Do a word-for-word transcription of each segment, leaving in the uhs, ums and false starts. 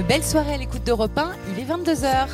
Belle soirée à l'écoute d'Europe un, il est vingt-deux heures.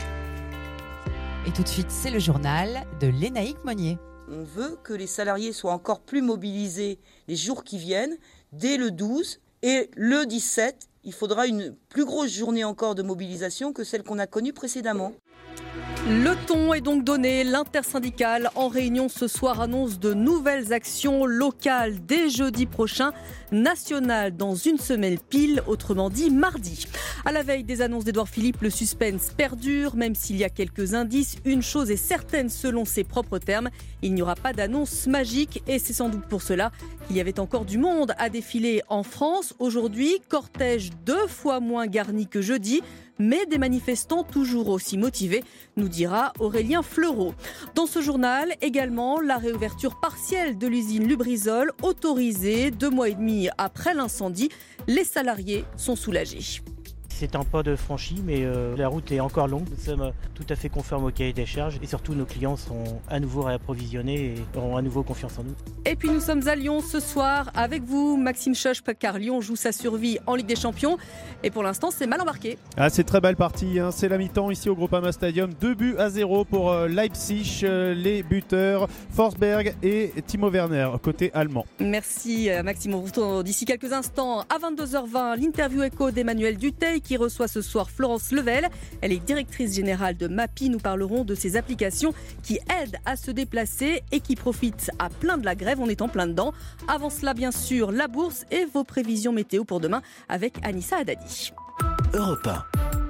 Et tout de suite, c'est le journal de Lénaïque Monnier. On veut que les salariés soient encore plus mobilisés les jours qui viennent, dès le douze et le dix-sept. Il faudra une plus grosse journée encore de mobilisation que celle qu'on a connue précédemment. Le ton est donc donné. L'intersyndicale en réunion ce soir annonce de nouvelles actions locales dès jeudi prochain, nationales dans une semaine pile, autrement dit mardi. À la veille des annonces d'Édouard Philippe, le suspense perdure, même s'il y a quelques indices. Une chose est certaine selon ses propres termes, il n'y aura pas d'annonce magique et c'est sans doute pour cela qu'il y avait encore du monde à défiler en France. Aujourd'hui, cortège deux fois moins garni que jeudi, mais des manifestants toujours aussi motivés, nous dira Aurélien Fleureau. Dans ce journal, également, la réouverture partielle de l'usine Lubrizol, autorisée deux mois et demi après l'incendie. Les salariés sont soulagés. C'est un pas de franchi, mais euh, la route est encore longue. Nous sommes tout à fait conformes au cahier des charges et surtout nos clients sont à nouveau réapprovisionnés et auront à nouveau confiance en nous. Et puis nous sommes à Lyon ce soir avec vous, Maxime Schoch, car Lyon joue sa survie en Ligue des Champions. Et pour l'instant, c'est mal embarqué. Ah, c'est très belle partie, hein. C'est la mi-temps ici au Groupama Stadium. deux buts à zéro pour euh, Leipzig, euh, les buteurs Forsberg et Timo Werner, côté allemand. Merci Maxime, on vous retrouve d'ici quelques instants. À vingt-deux heures vingt, l'interview écho d'Emmanuel Dutheil qui reçoit ce soir Florence Level. Elle est directrice générale de Mappy. Nous parlerons de ces applications qui aident à se déplacer et qui profitent à plein de la grève. On est en plein dedans. Avant cela, bien sûr, la bourse et vos prévisions météo pour demain avec Anissa Haddadi. Europe un.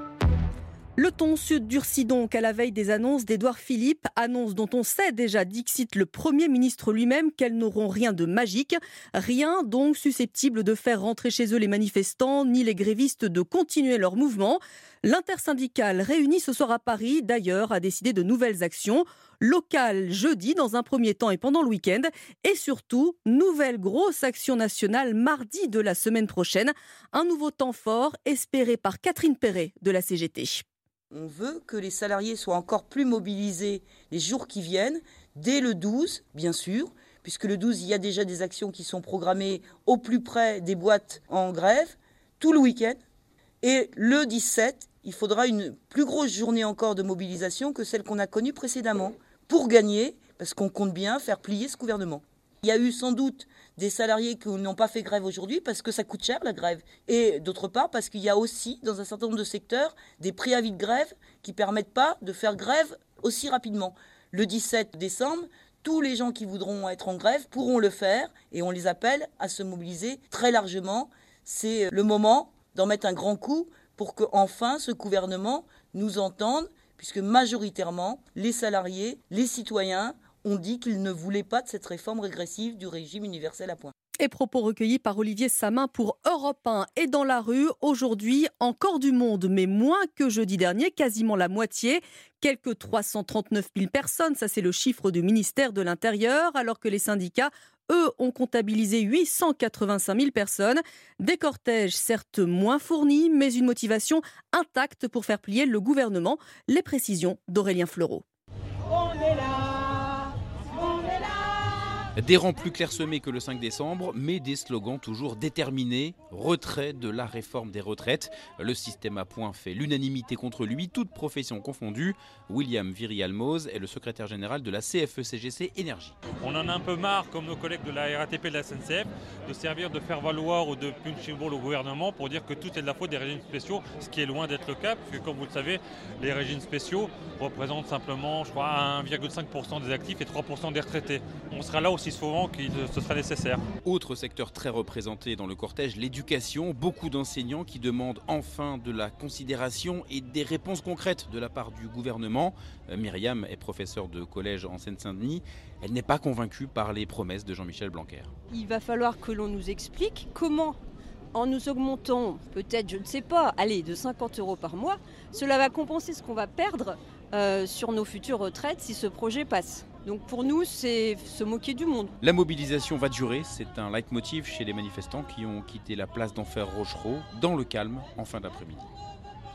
Le ton se durcit donc à la veille des annonces d'Édouard Philippe, annonces dont on sait déjà, dixit le Premier ministre lui-même, qu'elles n'auront rien de magique, rien donc susceptible de faire rentrer chez eux les manifestants, ni les grévistes de continuer leur mouvement. L'intersyndicale réunie ce soir à Paris, d'ailleurs, a décidé de nouvelles actions, locales jeudi dans un premier temps et pendant le week-end, et surtout, nouvelle grosse action nationale mardi de la semaine prochaine, un nouveau temps fort espéré par Catherine Perret de la C G T. On veut que les salariés soient encore plus mobilisés les jours qui viennent, dès le douze, bien sûr, puisque le douze, il y a déjà des actions qui sont programmées au plus près des boîtes en grève, tout le week-end. Et le dix-sept, il faudra une plus grosse journée encore de mobilisation que celle qu'on a connue précédemment, pour gagner, parce qu'on compte bien faire plier ce gouvernement. Il y a eu sans doute des salariés qui n'ont pas fait grève aujourd'hui parce que ça coûte cher la grève. Et d'autre part parce qu'il y a aussi dans un certain nombre de secteurs des préavis de grève qui ne permettent pas de faire grève aussi rapidement. Le dix-sept décembre, tous les gens qui voudront être en grève pourront le faire et on les appelle à se mobiliser très largement. C'est le moment d'en mettre un grand coup pour qu'enfin ce gouvernement nous entende puisque majoritairement les salariés, les citoyens ont dit qu'ils ne voulaient pas de cette réforme régressive du régime universel à points. Et propos recueillis par Olivier Samin pour Europe un. Et dans la rue, aujourd'hui, encore du monde, mais moins que jeudi dernier, quasiment la moitié. Quelques trois cent trente-neuf mille personnes, ça c'est le chiffre du ministère de l'Intérieur, alors que les syndicats, eux, ont comptabilisé huit cent quatre-vingt-cinq mille personnes. Des cortèges certes moins fournis, mais une motivation intacte pour faire plier le gouvernement. Les précisions d'Aurélien Fleureau. On est là. Des rangs plus clairsemés que le cinq décembre, mais des slogans toujours déterminés. Retrait de la réforme des retraites. Le système à points fait l'unanimité contre lui, toutes professions confondues. William Viry-Almoz est le secrétaire général de la C F E C G C Énergie. On en a un peu marre, comme nos collègues de la R A T P et de la S N C F, de servir de faire valoir ou de punching ball au gouvernement pour dire que tout est de la faute des régimes spéciaux, ce qui est loin d'être le cas, puisque comme vous le savez, les régimes spéciaux représentent simplement, je crois, un virgule cinq pour cent des actifs et trois pour cent des retraités. On sera là aussi souvent qu'il ce sera nécessaire. Autre secteur très représenté dans le cortège, l'éducation. Beaucoup d'enseignants qui demandent enfin de la considération et des réponses concrètes de la part du gouvernement. Euh, Myriam est professeure de collège en Seine-Saint-Denis. Elle n'est pas convaincue par les promesses de Jean-Michel Blanquer. Il va falloir que l'on nous explique comment, en nous augmentant peut-être, je ne sais pas, allez, de cinquante euros par mois, cela va compenser ce qu'on va perdre euh, sur nos futures retraites si ce projet passe. Donc pour nous, c'est se moquer du monde. La mobilisation va durer, c'est un leitmotiv chez les manifestants qui ont quitté la place d'Enfer Rochereau dans le calme en fin d'après-midi.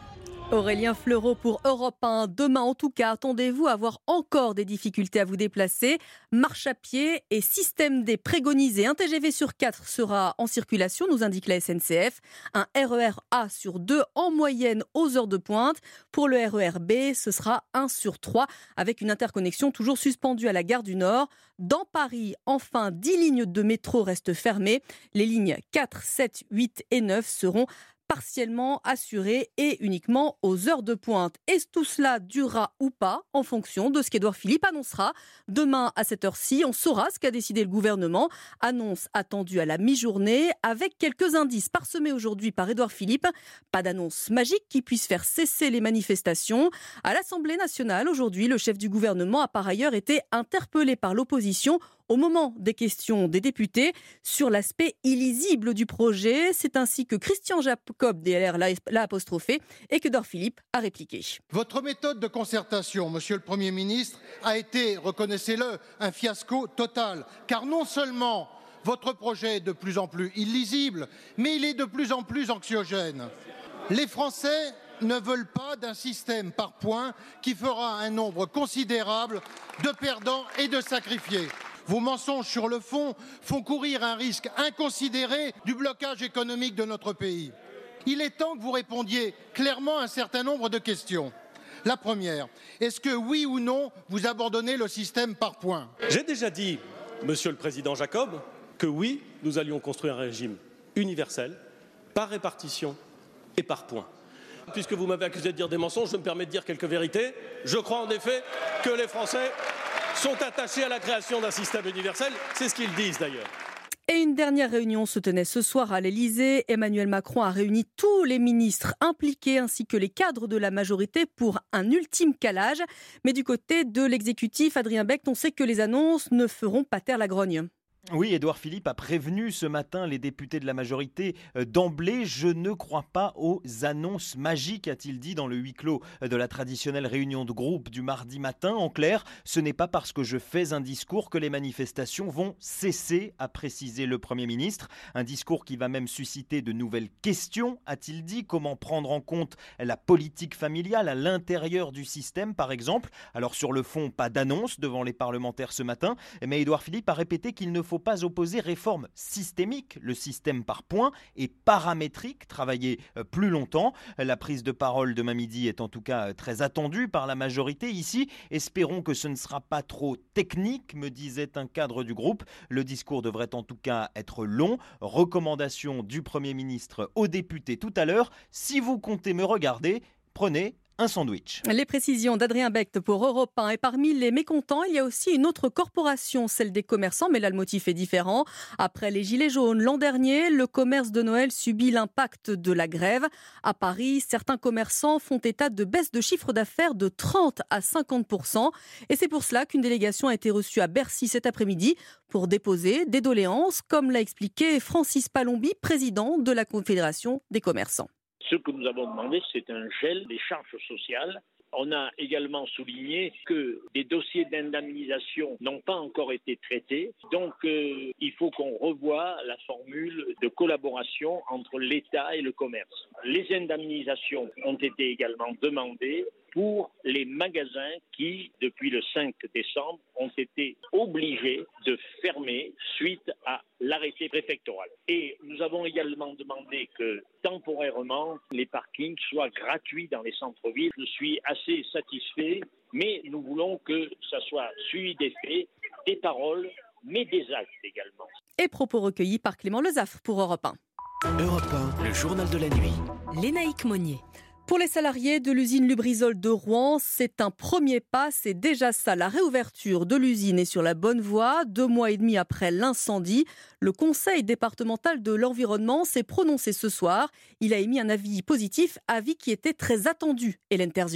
Aurélien Fleureau pour Europe un. Demain, en tout cas, attendez-vous à avoir encore des difficultés à vous déplacer. Marche à pied et système D prégonisé. Un T G V sur quatre sera en circulation, nous indique la S N C F. Un R E R A sur deux en moyenne aux heures de pointe. Pour le R E R B, ce sera un sur trois avec une interconnexion toujours suspendue à la gare du Nord. Dans Paris, enfin, dix lignes de métro restent fermées. Les lignes quatre, sept, huit et neuf seront partiellement assuré et uniquement aux heures de pointe. Et tout cela durera ou pas en fonction de ce qu'Édouard Philippe annoncera. Demain à cette heure-ci, on saura ce qu'a décidé le gouvernement. Annonce attendue à la mi-journée avec quelques indices parsemés aujourd'hui par Édouard Philippe. Pas d'annonce magique qui puisse faire cesser les manifestations. À l'Assemblée nationale, aujourd'hui, le chef du gouvernement a par ailleurs été interpellé par l'opposition au moment des questions des députés sur l'aspect illisible du projet. C'est ainsi que Christian Jacob, D L R, l'a apostrophé et que Édouard Philippe a répliqué. Votre méthode de concertation, monsieur le Premier ministre, a été, reconnaissez-le, un fiasco total. Car non seulement votre projet est de plus en plus illisible, mais il est de plus en plus anxiogène. Les Français ne veulent pas d'un système par points qui fera un nombre considérable de perdants et de sacrifiés. Vos mensonges sur le fond font courir un risque inconsidéré du blocage économique de notre pays. Il est temps que vous répondiez clairement à un certain nombre de questions. La première, est-ce que oui ou non, vous abandonnez le système par points ? J'ai déjà dit, monsieur le président Jacob, que oui, nous allions construire un régime universel, par répartition et par points. Puisque vous m'avez accusé de dire des mensonges, je me permets de dire quelques vérités. Je crois en effet que les Français sont attachés à la création d'un système universel. C'est ce qu'ils disent d'ailleurs. Et une dernière réunion se tenait ce soir à l'Elysée. Emmanuel Macron a réuni tous les ministres impliqués ainsi que les cadres de la majorité pour un ultime calage. Mais du côté de l'exécutif, Adrien Becht, on sait que les annonces ne feront pas taire la grogne. Oui, Édouard Philippe a prévenu ce matin les députés de la majorité d'emblée. Je ne crois pas aux annonces magiques, a-t-il dit dans le huis clos de la traditionnelle réunion de groupe du mardi matin. En clair, ce n'est pas parce que je fais un discours que les manifestations vont cesser, a précisé le Premier ministre. Un discours qui va même susciter de nouvelles questions, a-t-il dit. Comment prendre en compte la politique familiale à l'intérieur du système, par exemple. Alors sur le fond, pas d'annonce devant les parlementaires ce matin, mais Édouard Philippe a répété qu'il ne faut pas opposer réforme systémique, le système par points, et paramétrique, travailler plus longtemps. La prise de parole demain midi est en tout cas très attendue par la majorité ici. Espérons que ce ne sera pas trop technique, me disait un cadre du groupe. Le discours devrait en tout cas être long. Recommandation du Premier ministre aux députés tout à l'heure. Si vous comptez me regarder, prenez un sandwich. Les précisions d'Adrien Becht pour Europe un. Et parmi les mécontents, il y a aussi une autre corporation, celle des commerçants, mais là le motif est différent. Après les gilets jaunes l'an dernier, le commerce de Noël subit l'impact de la grève. À Paris, certains commerçants font état de baisse de chiffre d'affaires de trente à cinquante pour cent. Et c'est pour cela qu'une délégation a été reçue à Bercy cet après-midi pour déposer des doléances, comme l'a expliqué Francis Palombi, président de la Confédération des commerçants. Ce que nous avons demandé, c'est un gel des charges sociales. On a également souligné que des dossiers d'indemnisation n'ont pas encore été traités. Donc, euh, il faut qu'on revoie la formule de collaboration entre l'État et le commerce. Les indemnisations ont été également demandées pour les magasins qui, depuis le cinq décembre, ont été obligés de fermer suite à l'arrêté préfectoral. Et nous avons également demandé que, temporairement, les parkings soient gratuits dans les centres-villes. Je suis assez satisfait, mais nous voulons que ça soit suivi des faits, des paroles, mais des actes également. Et propos recueillis par Clément Lezafre pour Europe un. Europe un, le journal de la nuit. Lénaïque Monnier. Pour les salariés de l'usine Lubrizol de Rouen, c'est un premier pas, c'est déjà ça. La réouverture de l'usine est sur la bonne voie. Deux mois et demi après l'incendie, le Conseil départemental de l'environnement s'est prononcé ce soir. Il a émis un avis positif, avis qui était très attendu, Hélène Terzian.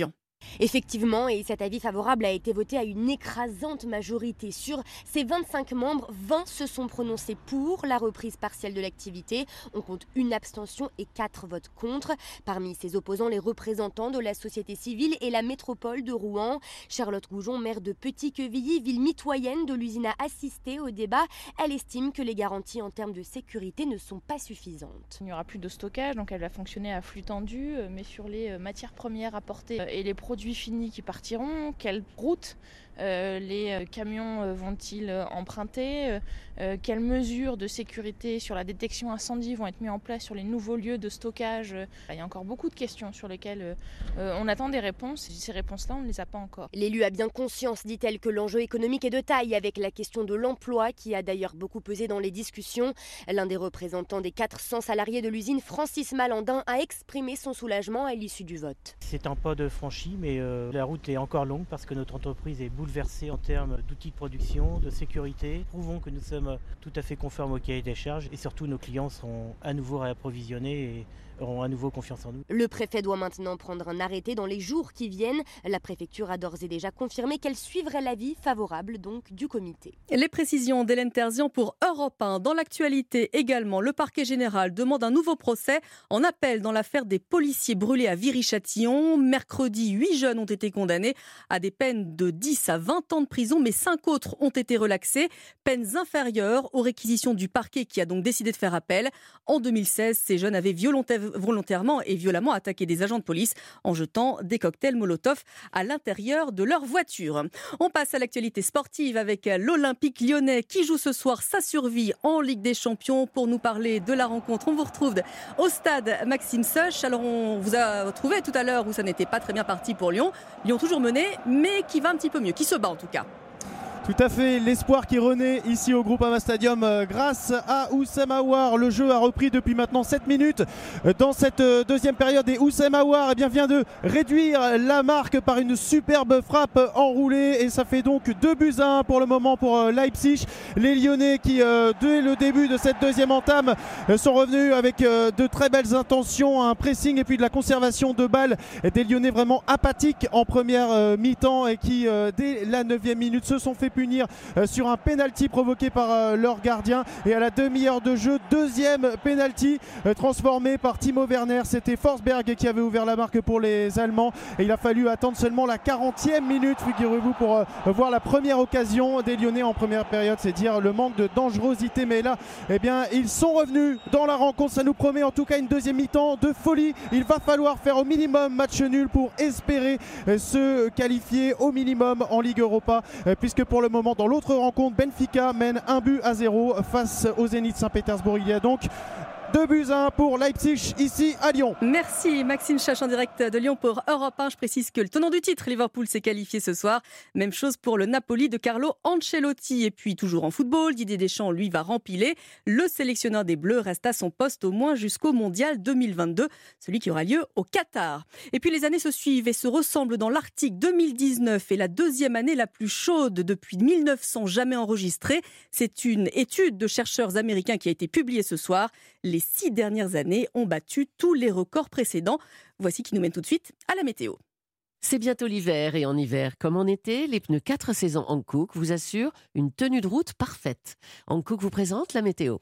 Effectivement, et cet avis favorable a été voté à une écrasante majorité. Sur ces vingt-cinq membres, vingt se sont prononcés pour la reprise partielle de l'activité. On compte une abstention et quatre votes contre. Parmi ces opposants, les représentants de la société civile et la métropole de Rouen. Charlotte Goujon, maire de Petit-Quevilly, ville mitoyenne de l'usine, a assisté au débat. Elle estime que les garanties en termes de sécurité ne sont pas suffisantes. Il n'y aura plus de stockage, donc elle va fonctionner à flux tendu, mais sur les matières premières apportées et les produits finis qui partiront, quelle route euh, les camions vont-ils emprunter, euh, quelles mesures de sécurité sur la détection incendie vont être mises en place sur les nouveaux lieux de stockage. Il y a encore beaucoup de questions sur lesquelles euh, on attend des réponses. Ces réponses-là, on ne les a pas encore. L'élu a bien conscience, dit-elle, que l'enjeu économique est de taille, avec la question de l'emploi qui a d'ailleurs beaucoup pesé dans les discussions. L'un des représentants des quatre cents salariés de l'usine, Francis Malandin, a exprimé son soulagement à l'issue du vote. C'est un pas de franchi, mais euh, la route est encore longue parce que notre entreprise est bouleversée en termes d'outils de production, de sécurité. Prouvons que nous sommes tout à fait conformes au cahier des charges et surtout nos clients seront à nouveau réapprovisionnés et auront à nouveau confiance en nous. Le préfet doit maintenant prendre un arrêté dans les jours qui viennent. La préfecture a d'ores et déjà confirmé qu'elle suivrait l'avis favorable donc du comité. Les précisions d'Hélène Terzian pour Europe un. Dans l'actualité également, le parquet général demande un nouveau procès en appel dans l'affaire des policiers brûlés à Viry-Châtillon. Mercredi, huit jeunes ont été condamnés à des peines de dix à vingt ans de prison, mais cinq autres ont été relaxés. Peines inférieures aux réquisitions du parquet qui a donc décidé de faire appel. En deux mille seize, ces jeunes avaient volontairement et violemment attaqué des agents de police en jetant des cocktails Molotov à l'intérieur de leur voiture. On passe à l'actualité sportive avec l'Olympique lyonnais qui joue ce soir sa survie en Ligue des Champions. Pour nous parler de la rencontre, on vous retrouve au stade Maxime Soch. Alors on vous a trouvé tout à l'heure où ça n'était pas très bien parti pour Lyon. Lyon toujours mené, mais qui va un petit peu mieux, qui se bat en tout cas. Tout à fait, l'espoir qui renaît ici au Groupama Stadium euh, grâce à Oussem Aouar. Le jeu a repris depuis maintenant sept minutes euh, dans cette euh, deuxième période et Oussem Aouar eh bien, vient de réduire la marque par une superbe frappe enroulée et ça fait donc deux buts à un pour le moment pour euh, Leipzig. Les Lyonnais qui euh, dès le début de cette deuxième entame euh, sont revenus avec euh, de très belles intentions, un pressing et puis de la conservation de balles. Des Lyonnais vraiment apathiques en première euh, mi-temps et qui euh, dès la neuvième minute se sont fait punir euh, sur un pénalty provoqué par euh, leur gardien et à la demi-heure de jeu, deuxième pénalty euh, transformé par Timo Werner. C'était Forsberg qui avait ouvert la marque pour les Allemands et il a fallu attendre seulement la quarantième minute, figurez-vous, pour euh, voir la première occasion des Lyonnais en première période. C'est dire le manque de dangerosité, mais là eh bien, ils sont revenus dans la rencontre. Ça nous promet en tout cas une deuxième mi-temps de folie. Il va falloir faire au minimum match nul pour espérer euh, se qualifier au minimum en Ligue Europa euh, puisque pour le moment dans l'autre rencontre, Benfica mène un but à zéro face au Zénith Saint-Pétersbourg. Il y a donc deux buts à un pour Leipzig ici à Lyon. Merci Maxime Chache en direct de Lyon pour Europe un. Je précise que le tenant du titre, Liverpool, s'est qualifié ce soir. Même chose pour le Napoli de Carlo Ancelotti. Et puis toujours en football, Didier Deschamps, lui, va rempiler. Le sélectionneur des Bleus reste à son poste au moins jusqu'au Mondial deux mille vingt-deux, celui qui aura lieu au Qatar. Et puis les années se suivent et se ressemblent dans l'Arctique. deux mille dix-neuf est la deuxième année la plus chaude depuis mille neuf cents jamais enregistrée. C'est une étude de chercheurs américains qui a été publiée ce soir. Les six dernières années ont battu tous les records précédents. Voici qui nous mène tout de suite à la météo. C'est bientôt l'hiver et en hiver comme en été, les pneus quatre saisons Hankook vous assurent une tenue de route parfaite. Hankook vous présente la météo.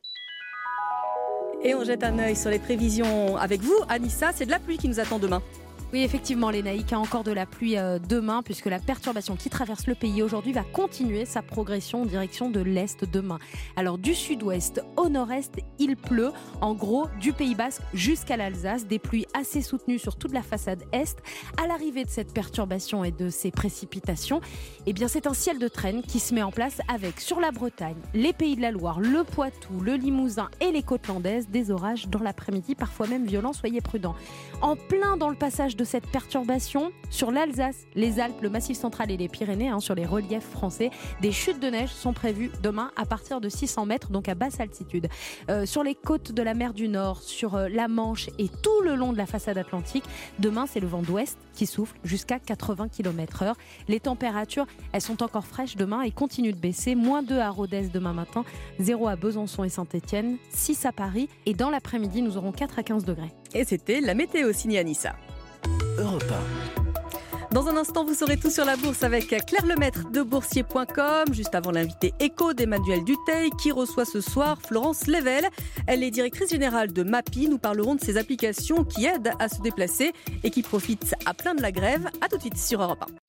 Et on jette un œil sur les prévisions avec vous, Anissa. C'est de la pluie qui nous attend demain. Oui, effectivement, Lénaïque, a encore de la pluie euh, demain puisque la perturbation qui traverse le pays aujourd'hui va continuer sa progression en direction de l'Est demain. Alors du sud-ouest au nord-est, il pleut. En gros, du Pays Basque jusqu'à l'Alsace, des pluies assez soutenues sur toute la façade Est. À l'arrivée de cette perturbation et de ces précipitations, eh bien, c'est un ciel de traîne qui se met en place avec sur la Bretagne, les Pays de la Loire, le Poitou, le Limousin et les côtes landaises, des orages dans l'après-midi, parfois même violents, soyez prudents. En plein dans le passage de de cette perturbation sur l'Alsace, les Alpes, le Massif central et les Pyrénées, hein, sur les reliefs français. Des chutes de neige sont prévues demain à partir de six cents mètres, donc à basse altitude. Euh, sur les côtes de la mer du Nord, sur euh, la Manche et tout le long de la façade atlantique, demain c'est le vent d'ouest qui souffle jusqu'à quatre-vingts kilomètres heure. Les températures, elles sont encore fraîches demain et continuent de baisser. moins deux à Rodez demain matin, zéro à Besançon et Saint-Étienne, six à Paris et dans l'après-midi nous aurons quatre à quinze degrés. Et c'était la météo signée Anissa. Europe un. Dans un instant, vous saurez tout sur la bourse avec Claire Lemaître de boursier point com, juste avant l'invité éco d'Emmanuel Dutheil qui reçoit ce soir Florence Level. Elle est directrice générale de Mappy. Nous parlerons de ces applications qui aident à se déplacer et qui profitent à plein de la grève. A tout de suite sur Europe un.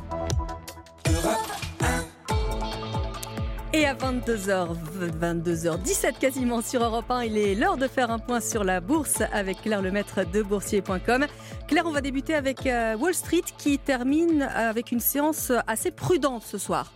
Et à vingt-deux heures, vingt-deux heures dix-sept quasiment sur Europe un, il est l'heure de faire un point sur la bourse avec Claire Lemaître de boursier point com. Claire, on va débuter avec Wall Street qui termine avec une séance assez prudente ce soir.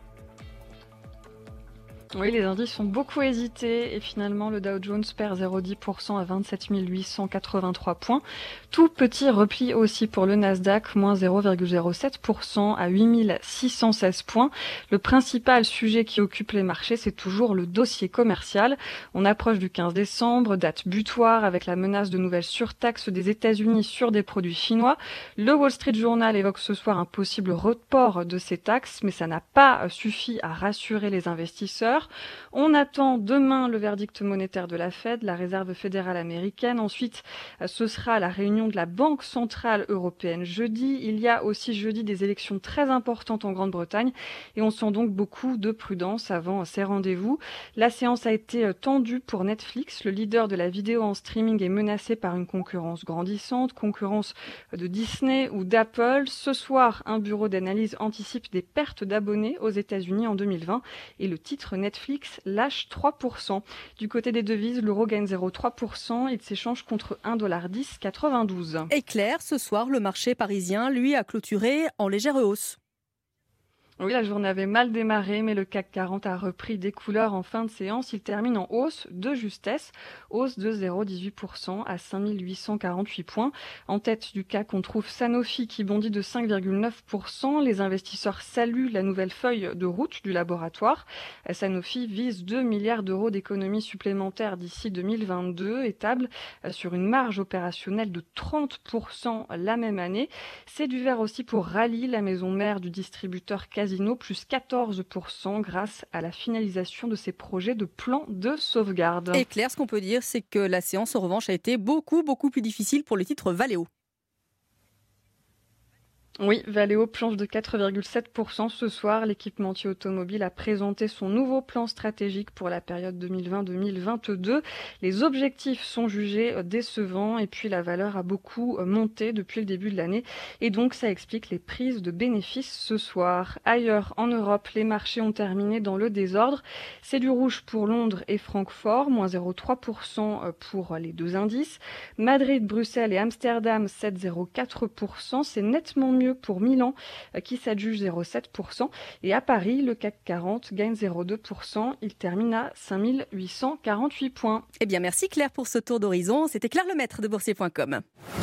Oui, les indices ont beaucoup hésité et finalement le Dow Jones perd zéro virgule dix pour cent à vingt-sept mille huit cent quatre-vingt-trois points. Tout petit repli aussi pour le Nasdaq, moins zéro virgule zéro sept pour cent à huit mille six cent seize points. Le principal sujet qui occupe les marchés, c'est toujours le dossier commercial. On approche du quinze décembre, date butoir avec la menace de nouvelles surtaxes des États-Unis sur des produits chinois. Le Wall Street Journal évoque ce soir un possible report de ces taxes, mais ça n'a pas suffi à rassurer les investisseurs. On attend demain le verdict monétaire de la Fed, la Réserve fédérale américaine. Ensuite, ce sera la réunion de la Banque centrale européenne jeudi. Il y a aussi jeudi des élections très importantes en Grande-Bretagne et on sent donc beaucoup de prudence avant ces rendez-vous. La séance a été tendue pour Netflix. Le leader de la vidéo en streaming est menacé par une concurrence grandissante, concurrence de Disney ou d'Apple. Ce soir, un bureau d'analyse anticipe des pertes d'abonnés aux États-Unis en deux mille vingt et le titre Netflix Netflix lâche trois pour cent. Du côté des devises, l'euro gagne zéro virgule trois pour cent. Il s'échange contre un virgule dix dollar quatre-vingt-douze. Et Claire, ce soir, le marché parisien, lui, a clôturé en légère hausse. Oui, la journée avait mal démarré, mais le C A C quarante a repris des couleurs en fin de séance. Il termine en hausse de justesse, hausse de zéro virgule dix-huit pour cent à cinq mille huit cent quarante-huit points. En tête du C A C, on trouve Sanofi qui bondit de cinq virgule neuf pour cent. Les investisseurs saluent la nouvelle feuille de route du laboratoire. Sanofi vise deux milliards d'euros d'économies supplémentaires d'ici deux mille vingt-deux et table sur une marge opérationnelle de trente pour cent la même année. C'est du vert aussi pour Rallye, la maison mère du distributeur Casino, plus quatorze pour cent grâce à la finalisation de ses projets de plan de sauvegarde. Et Claire, ce qu'on peut dire, c'est que la séance en revanche a été beaucoup, beaucoup plus difficile pour le titre Valeo. Oui, Valeo plonge de quatre virgule sept pour cent ce soir. L'équipementier automobile a présenté son nouveau plan stratégique pour la période deux mille vingt deux mille vingt-deux. Les objectifs sont jugés décevants et puis la valeur a beaucoup monté depuis le début de l'année. Et donc ça explique les prises de bénéfices ce soir. Ailleurs en Europe, les marchés ont terminé dans le désordre. C'est du rouge pour Londres et Francfort, moins zéro virgule trois pour cent pour les deux indices. Madrid, Bruxelles et Amsterdam, sept virgule zéro quatre pour cent. C'est nettement mieux pour Milan qui s'adjuge zéro virgule sept pour cent et à Paris le C A C quarante gagne zéro virgule deux pour cent, il termine à cinq mille huit cent quarante-huit points. Eh bien merci Claire pour ce tour d'horizon, c'était Claire Lemaître de boursier point com.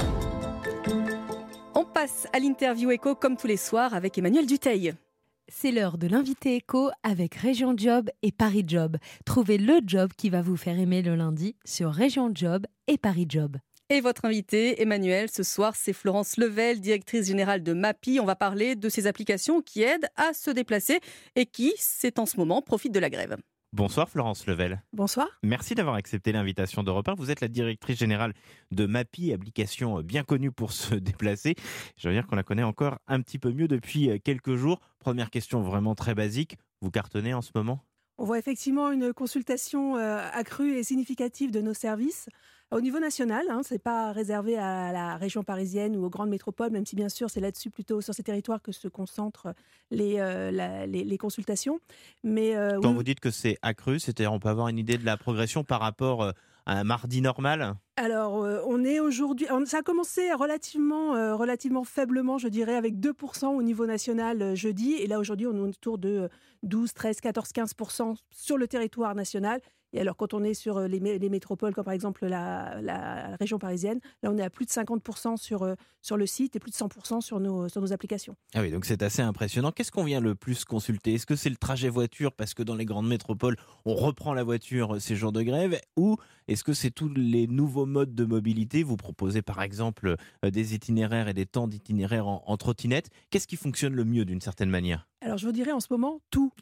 On passe à l'interview éco comme tous les soirs avec Emmanuel Dutheil. C'est l'heure de l'invité éco avec Région Job et Paris Job. Trouvez le job qui va vous faire aimer le lundi sur Région Job et Paris Job. Et votre invité, Emmanuel, ce soir, c'est Florence Level, directrice générale de Mappy. On va parler de ces applications qui aident à se déplacer et qui, c'est en ce moment, profitent de la grève. Bonsoir Florence Level. Bonsoir. Merci d'avoir accepté l'invitation d'Europe un. Vous êtes la directrice générale de Mappy, application bien connue pour se déplacer. Je veux dire qu'on la connaît encore un petit peu mieux depuis quelques jours. Première question vraiment très basique, vous cartonnez en ce moment ? On voit effectivement une consultation euh, accrue et significative de nos services. Au niveau national, hein, ce n'est pas réservé à la région parisienne ou aux grandes métropoles, même si bien sûr c'est là-dessus, plutôt sur ces territoires que se concentrent les, euh, la, les, les consultations. Mais, euh, Quand oui, vous dites que c'est accru, c'est-à-dire on peut avoir une idée de la progression par rapport à un mardi normal ? Alors, euh, on est aujourd'hui... Ça a commencé relativement, euh, relativement faiblement, je dirais, avec deux pour cent au niveau national euh, jeudi. Et là, aujourd'hui, on est autour de douze, treize, quatorze, quinze pour cent sur le territoire national. Et alors, quand on est sur les, les métropoles, comme par exemple la, la région parisienne, là, on est à plus de cinquante pour cent sur, sur le site et plus de cent pour cent sur nos, sur nos applications. Ah oui, donc c'est assez impressionnant. Qu'est-ce qu'on vient le plus consulter ? Est-ce que c'est le trajet voiture, parce que dans les grandes métropoles, on reprend la voiture ces jours de grève ? Ou est-ce que c'est tous les nouveaux modes de mobilité ? Vous proposez par exemple des itinéraires et des temps d'itinéraires en, en trottinette. Qu'est-ce qui fonctionne le mieux d'une certaine manière ? Alors, je vous dirais en ce moment, tout.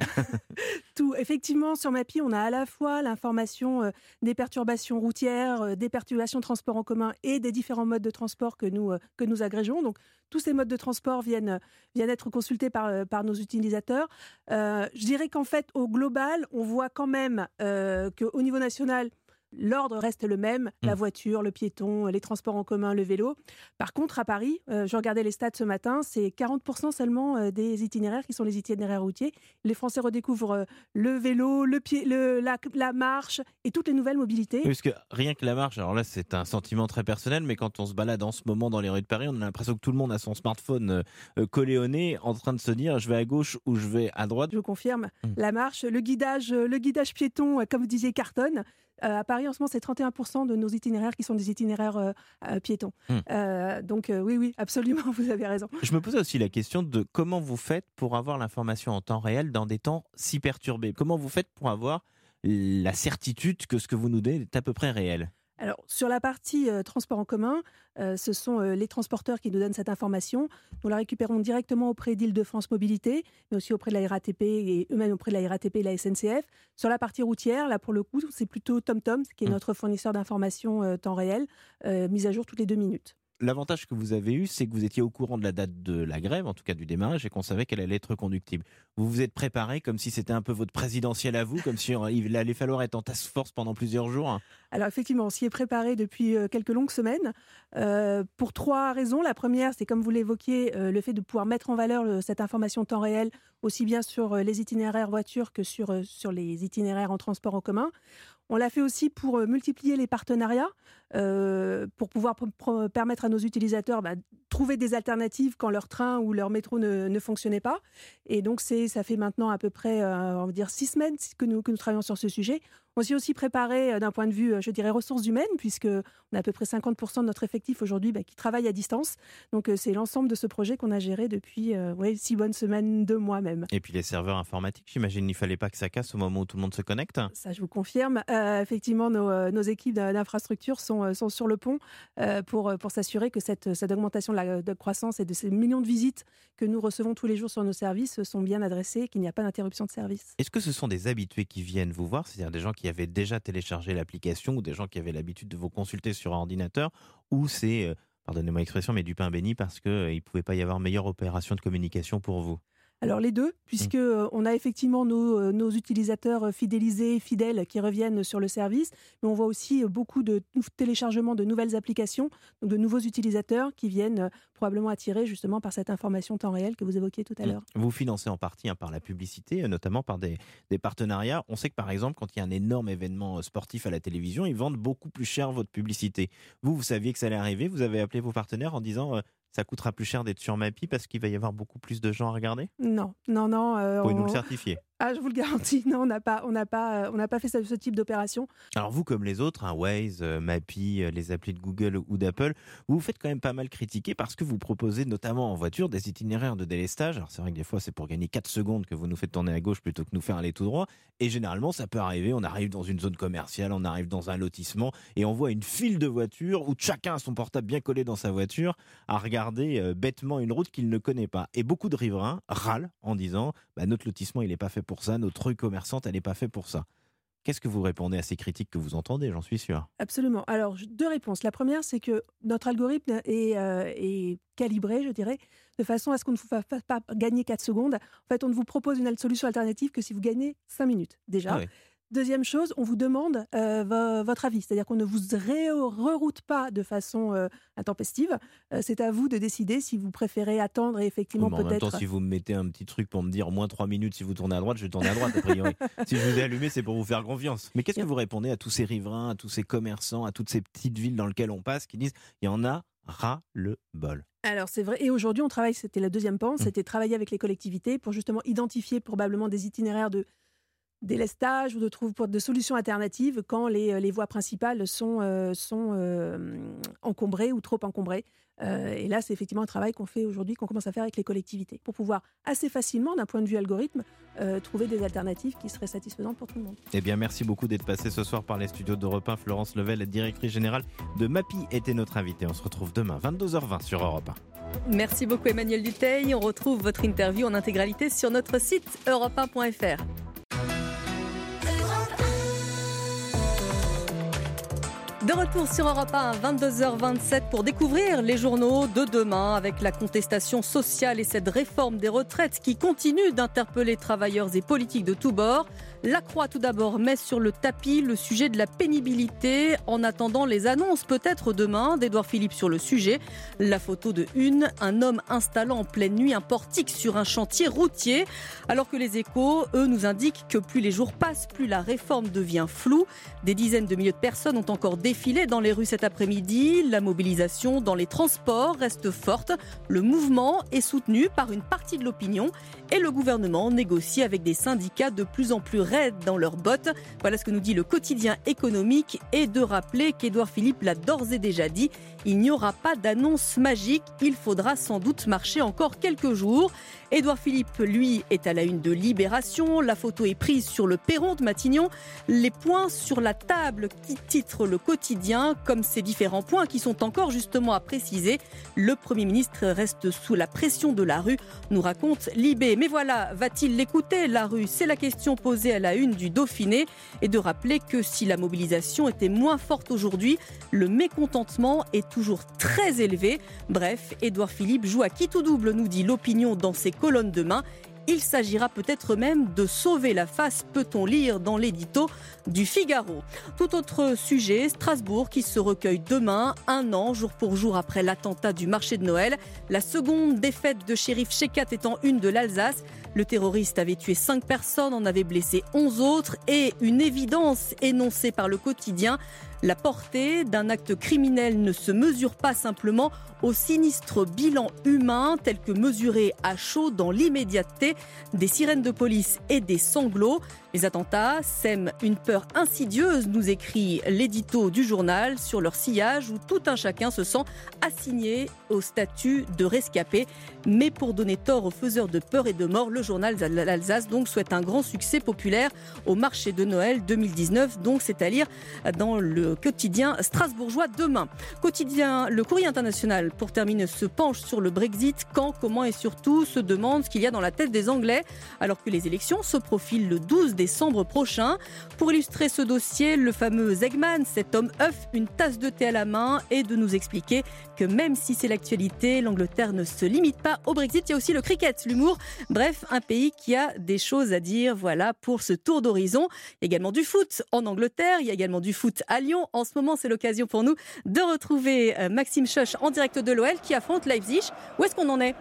tout. Effectivement, sur Mappy, on a à la fois l'information euh, des perturbations routières, euh, des perturbations de transport en commun et des différents modes de transport que nous, euh, que nous agrégeons. Donc, tous ces modes de transport viennent, viennent être consultés par, euh, par nos utilisateurs. Euh, je dirais qu'en fait, au global, on voit quand même euh, qu'au niveau national, l'ordre reste le même, la voiture, le piéton, les transports en commun, le vélo. Par contre, à Paris, euh, je regardais les stats ce matin, c'est quarante pour cent seulement euh, des itinéraires qui sont les itinéraires routiers. Les Français redécouvrent euh, le vélo, le pied, le, la, la marche et toutes les nouvelles mobilités. Oui, parce que rien que la marche, alors là c'est un sentiment très personnel, mais quand on se balade en ce moment dans les rues de Paris, on a l'impression que tout le monde a son smartphone euh, collé au nez en train de se dire je vais à gauche ou je vais à droite. Je vous confirme, mmh. la marche, le guidage, le guidage piéton, comme vous disiez, cartonne. Euh, à Paris, en ce moment, c'est trente et un pour cent de nos itinéraires qui sont des itinéraires euh, euh, piétons. Mmh. Euh, donc euh, oui, oui, absolument, vous avez raison. Je me posais aussi la question de comment vous faites pour avoir l'information en temps réel dans des temps si perturbés. Comment vous faites pour avoir la certitude que ce que vous nous donnez est à peu près réel ? Alors, sur la partie euh, transport en commun, euh, ce sont euh, les transporteurs qui nous donnent cette information. Nous la récupérons directement auprès d'Île-de-France Mobilité, mais aussi auprès de la R A T P et eux-mêmes auprès de la R A T P et la S N C F. Sur la partie routière, là, pour le coup, c'est plutôt TomTom, qui est notre fournisseur d'informations euh, temps réel, euh, mise à jour toutes les deux minutes. L'avantage que vous avez eu, c'est que vous étiez au courant de la date de la grève, en tout cas du démarrage, et qu'on savait qu'elle allait être conductible. Vous vous êtes préparé comme si c'était un peu votre présidentiel à vous, comme si il allait falloir être en task force pendant plusieurs jours. Alors effectivement, on s'y est préparé depuis quelques longues semaines, euh, pour trois raisons. La première, c'est comme vous l'évoquiez, euh, le fait de pouvoir mettre en valeur le, cette information temps réel, aussi bien sur les itinéraires voitures que sur, sur les itinéraires en transport en commun. On l'a fait aussi pour multiplier les partenariats, euh, pour pouvoir pr- pr- permettre à nos utilisateurs bah, de trouver des alternatives quand leur train ou leur métro ne, ne fonctionnait pas. Et donc, c'est, ça fait maintenant à peu près, euh, on va dire, six semaines que nous, que nous travaillons sur ce sujet. On s'est aussi préparé d'un point de vue, je dirais, ressources humaines, puisqu'on a à peu près cinquante pour cent de notre effectif aujourd'hui bah, qui travaille à distance. Donc, c'est l'ensemble de ce projet qu'on a géré depuis euh, ouais, six bonnes semaines, deux mois même. Et puis les serveurs informatiques, j'imagine qu'il ne fallait pas que ça casse au moment où tout le monde se connecte. Ça, je vous confirme. Euh, effectivement, nos, nos équipes d'infrastructure sont, sont sur le pont euh, pour, pour s'assurer que cette, cette augmentation de la de croissance et de ces millions de visites que nous recevons tous les jours sur nos services sont bien adressées, qu'il n'y a pas d'interruption de service. Est-ce que ce sont des habitués qui viennent vous voir, c'est-à-dire des gens qui avaient déjà téléchargé l'application ou des gens qui avaient l'habitude de vous consulter sur un ordinateur, ou c'est, euh, pardonnez-moi l'expression, mais du pain béni parce qu'il euh, ne pouvait pas y avoir meilleure opération de communication pour vous ? Alors les deux, puisque mmh. on a effectivement nos, nos utilisateurs fidélisés, fidèles, qui reviennent sur le service, mais on voit aussi beaucoup de téléchargements de nouvelles applications, donc de nouveaux utilisateurs qui viennent probablement attirés justement par cette information temps réel que vous évoquiez tout à l'heure. Vous financez en partie hein, par la publicité, notamment par des, des partenariats. On sait que par exemple, quand il y a un énorme événement sportif à la télévision, ils vendent beaucoup plus cher votre publicité. Vous, vous saviez que ça allait arriver, vous avez appelé vos partenaires en disant... Euh, ça coûtera plus cher d'être sur Mappy parce qu'il va y avoir beaucoup plus de gens à regarder ? Non, non, non. Euh, Pouvez-nous on... le certifier ? Ah, je vous le garantis, non, on n'a pas, on n'a pas, euh, on n'a pas fait ce, ce type d'opération. Alors vous, comme les autres, hein, Waze, euh, Mappy, euh, les applis de Google ou d'Apple, vous vous faites quand même pas mal critiquer parce que vous proposez notamment en voiture des itinéraires de délestage. Alors c'est vrai que des fois c'est pour gagner quatre secondes que vous nous faites tourner à gauche plutôt que nous faire aller tout droit. Et généralement ça peut arriver, on arrive dans une zone commerciale, on arrive dans un lotissement et on voit une file de voitures où chacun a son portable bien collé dans sa voiture à regarder euh, bêtement une route qu'il ne connaît pas. Et beaucoup de riverains râlent en disant bah, notre lotissement il n'est pas fait pour ça, notre rue commerçante elle n'est pas faite pour ça. Qu'est-ce que vous répondez à ces critiques que vous entendez, j'en suis sûr ? Absolument. Alors, deux réponses. La première, c'est que notre algorithme est, euh, est calibré, je dirais, de façon à ce qu'on ne vous fasse pas, pas gagner quatre secondes. En fait, on ne vous propose une solution alternative que si vous gagnez cinq minutes, déjà. Ah oui. Deuxième chose, on vous demande euh, vo- votre avis, c'est-à-dire qu'on ne vous ré- reroute pas de façon euh, intempestive. Euh, c'est à vous de décider si vous préférez attendre et effectivement oui, peut-être... En même temps, si vous me mettez un petit truc pour me dire moins trois minutes si vous tournez à droite, je vais tourner à droite a priori. Si je vous ai allumé, c'est pour vous faire confiance. Mais qu'est-ce que vous répondez à tous ces riverains, à tous ces commerçants, à toutes ces petites villes dans lesquelles on passe qui disent il y en a ras le bol ? Alors c'est vrai, et aujourd'hui on travaille, c'était la deuxième pan, mmh. c'était travailler avec les collectivités pour justement identifier probablement des itinéraires de délestage ou de trouver de solutions alternatives quand les, les voies principales sont, euh, sont euh, encombrées ou trop encombrées. Euh, et là, c'est effectivement un travail qu'on fait aujourd'hui, qu'on commence à faire avec les collectivités, pour pouvoir assez facilement, d'un point de vue algorithme, euh, trouver des alternatives qui seraient satisfaisantes pour tout le monde. Eh bien, merci beaucoup d'être passé ce soir par les studios d'Europe un. Florence Level, directrice générale de MAPI, était notre invitée. On se retrouve demain, vingt-deux heures vingt sur Europe un. Merci beaucoup Emmanuel Dutheil. On retrouve votre interview en intégralité sur notre site europe un point f r. De retour sur Europe un, vingt-deux heures vingt-sept pour découvrir les journaux de demain avec la contestation sociale et cette réforme des retraites qui continue d'interpeller travailleurs et politiques de tous bords. La Croix tout d'abord met sur le tapis le sujet de la pénibilité en attendant les annonces peut-être demain d'Édouard Philippe sur le sujet. La photo de une, un homme installant en pleine nuit un portique sur un chantier routier. Alors que les Échos, eux, nous indiquent que plus les jours passent, plus la réforme devient floue. Des dizaines de milliers de personnes ont encore défilé dans les rues cet après-midi. La mobilisation dans les transports reste forte. Le mouvement est soutenu par une partie de l'opinion et le gouvernement négocie avec des syndicats de plus en plus raides dans leurs bottes. Voilà ce que nous dit le quotidien économique et de rappeler qu'Édouard Philippe l'a d'ores et déjà dit, il n'y aura pas d'annonce magique, il faudra sans doute marcher encore quelques jours. Édouard Philippe, lui, est à la une de Libération. La photo est prise sur le perron de Matignon. Les points sur la table qui titre le quotidien, comme ces différents points qui sont encore justement à préciser. Le Premier ministre reste sous la pression de la rue, nous raconte Libé. Mais voilà, va-t-il l'écouter, la rue ? C'est la question posée à la une du Dauphiné. Et de rappeler que si la mobilisation était moins forte aujourd'hui, le mécontentement est toujours très élevé. Bref, Édouard Philippe joue à qui tout double, nous dit l'opinion dans ses colonnes de main. Il s'agira peut-être même de sauver la face, peut-on lire dans l'édito du Figaro. Tout autre sujet, Strasbourg qui se recueille demain, un an jour pour jour après l'attentat du marché de Noël. La seconde défaite de Shérif Shekat étant une de l'Alsace. Le terroriste avait tué cinq personnes, en avait blessé onze autres et une évidence énoncée par le quotidien. La portée d'un acte criminel ne se mesure pas simplement au sinistre bilan humain tel que mesuré à chaud dans l'immédiateté des sirènes de police et des sanglots. Les attentats sèment une peur insidieuse, nous écrit l'édito du journal, sur leur sillage où tout un chacun se sent assigné au statut de rescapé. Mais pour donner tort aux faiseurs de peur et de mort, le journal l'Alsace donc souhaite un grand succès populaire au marché de Noël deux mille dix-neuf, donc c'est à lire dans le quotidien strasbourgeois demain. Quotidien, le Courrier international, pour terminer, se penche sur le Brexit. Quand, comment et surtout se demande ce qu'il y a dans la tête des Anglais alors que les élections se profilent le douze décembre prochain. Pour illustrer ce dossier, le fameux Zegman, cet homme œuf, une tasse de thé à la main, et de nous expliquer que même si c'est l'actualité, l'Angleterre ne se limite pas au Brexit. Il y a aussi le cricket, l'humour. Bref, un pays qui a des choses à dire. Voilà pour ce tour d'horizon. Il y a également du foot en Angleterre. Il y a également du foot à Lyon. En ce moment, c'est l'occasion pour nous de retrouver Maxime Schoch en direct de l'O L qui affronte Leipzig. Où est-ce qu'on en est ?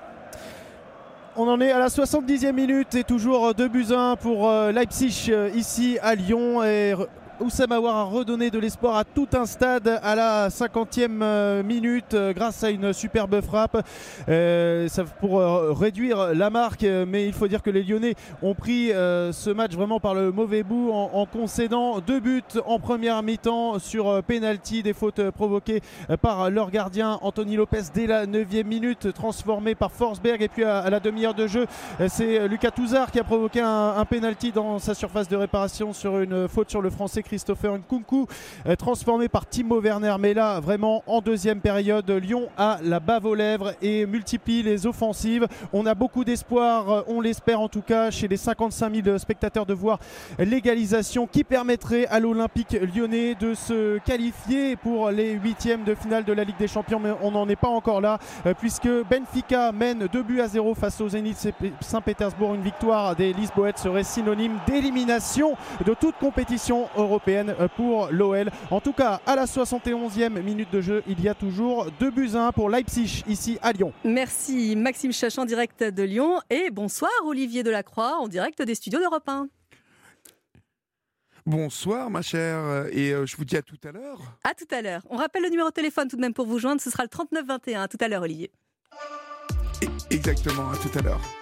On en est à la soixante-dixième minute et toujours deux buts à un pour Leipzig ici à Lyon. Et Oussem Aouar a redonné de l'espoir à tout un stade à la cinquantième minute grâce à une superbe frappe euh, ça, pour euh, réduire la marque. Mais il faut dire que les Lyonnais ont pris euh, ce match vraiment par le mauvais bout en, en concédant deux buts en première mi-temps sur euh, penalty, des fautes provoquées par leur gardien Anthony Lopez dès la neuvième minute, transformé par Forsberg. Et puis à, à la demi-heure de jeu, c'est Lucas Touzard qui a provoqué un, un penalty dans sa surface de réparation sur une faute sur le français Christopher Nkunku, transformé par Timo Werner. Mais là, vraiment, en deuxième période, Lyon a la bave aux lèvres et multiplie les offensives. On a beaucoup d'espoir, on l'espère en tout cas, chez les cinquante-cinq mille spectateurs, de voir l'égalisation qui permettrait à l'Olympique lyonnais de se qualifier pour les huitièmes de finale de la Ligue des Champions. Mais on n'en est pas encore là, puisque Benfica mène deux buts à zéro face au Zénith Saint-Pétersbourg. Une victoire des Lisboètes serait synonyme d'élimination de toute compétition européenne pour l'O L. En tout cas, à la soixante et onzième minute de jeu, il y a toujours deux buts à un pour Leipzig ici à Lyon. Merci Maxime Schoch en direct de Lyon, et bonsoir Olivier Delacroix en direct des studios d'Europe un. Bonsoir ma chère, et euh, je vous dis à tout à l'heure. À tout à l'heure. On rappelle le numéro de téléphone tout de même pour vous joindre, ce sera le trente-neuf vingt et un. À tout à l'heure Olivier. Et exactement, à tout à l'heure.